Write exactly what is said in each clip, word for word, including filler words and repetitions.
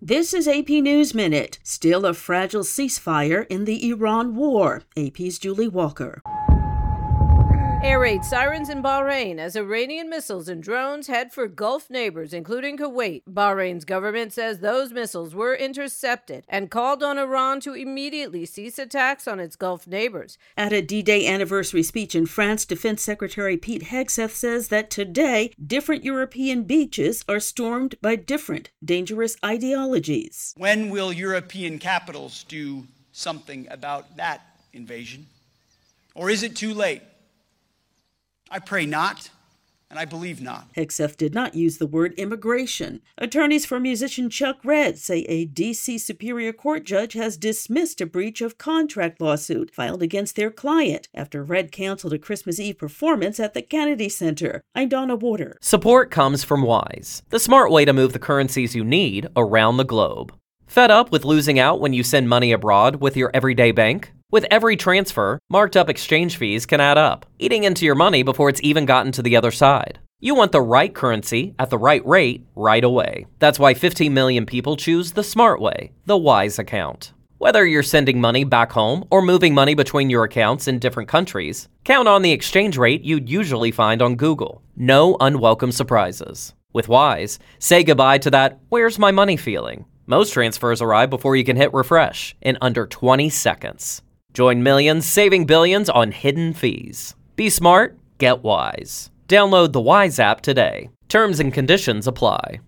This is A P News Minute. Still a fragile ceasefire in the Iran war. A P's Julie Walker. Air raid sirens in Bahrain as Iranian missiles and drones head for Gulf neighbors, including Kuwait. Bahrain's government says those missiles were intercepted and called on Iran to immediately cease attacks on its Gulf neighbors. At a D-Day anniversary speech in France, Defense Secretary Pete Hegseth says that today, different European beaches are stormed by different dangerous ideologies. When will European capitals do something about that invasion? Or is it too late? I pray not, and I believe not. Hegseth did not use the word immigration. Attorneys for musician Chuck Redd say a D C Superior Court judge has dismissed a breach of contract lawsuit filed against their client after Redd canceled a Christmas Eve performance at the Kennedy Center. I'm Donna Warder. Support comes from Wise, the smart way to move the currencies you need around the globe. Fed up with losing out when you send money abroad with your everyday bank? With every transfer, marked up exchange fees can add up, eating into your money before it's even gotten to the other side. You want the right currency at the right rate right away. That's why fifteen million people choose the smart way, the Wise account. Whether you're sending money back home or moving money between your accounts in different countries, count on the exchange rate you'd usually find on Google. No unwelcome surprises. With Wise, say goodbye to that "where's my money" feeling. Most transfers arrive before you can hit refresh in under twenty seconds. Join millions saving billions on hidden fees. Be smart, get Wise. Download the Wise app today. Terms and conditions apply.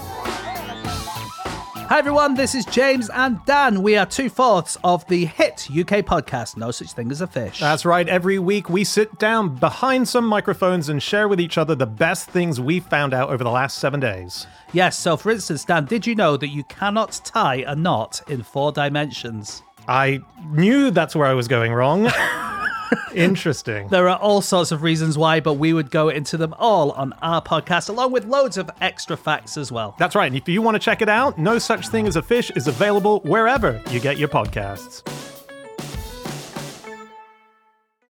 Hi everyone, this is James and Dan. We are two-fourths of the hit U K podcast, No Such Thing as a Fish. That's right. Every week we sit down behind some microphones and share with each other the best things we found out over the last seven days. Yes, so for instance, Dan, did you know that you cannot tie a knot in four dimensions? I knew that's where I was going wrong. Interesting. There are all sorts of reasons why, but we would go into them all on our podcast, along with loads of extra facts as well. That's right. And if you want to check it out, No Such Thing as a Fish is available wherever you get your podcasts.